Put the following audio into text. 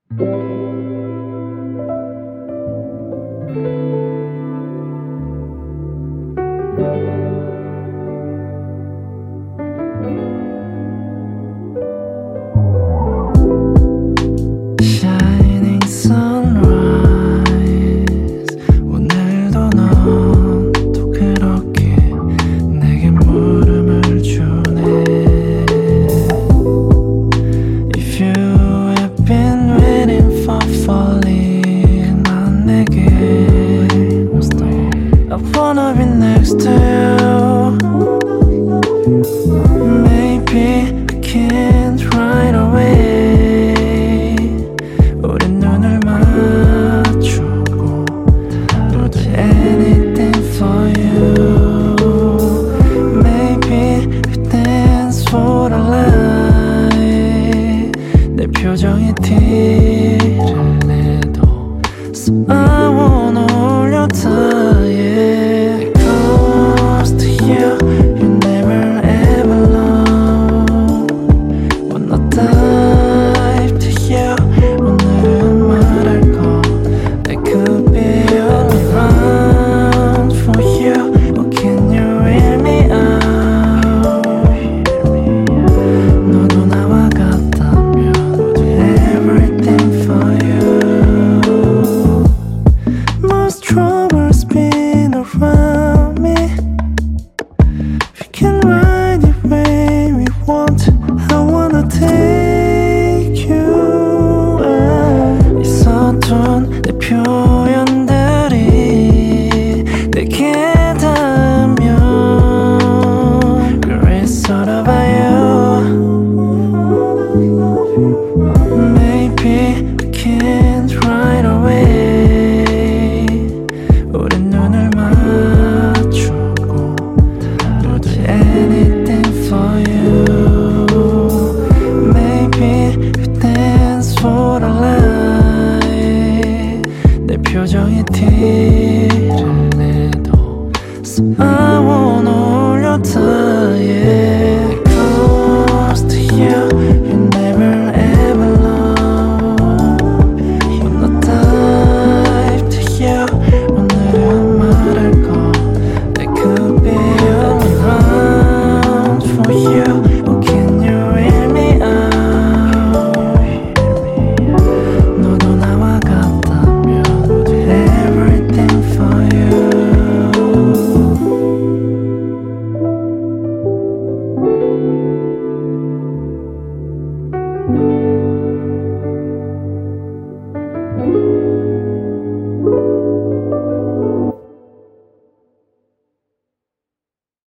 Shining sunrise 오늘도 넌 또 그렇게 내게 물음을 주네 If you have been waiting for falling 난 내게 I wanna be next to you Maybe I can't right away 우린 눈을 맞추고 We'll do anything for you Maybe we dance for a light 내 표정이 티를 내도 So I won't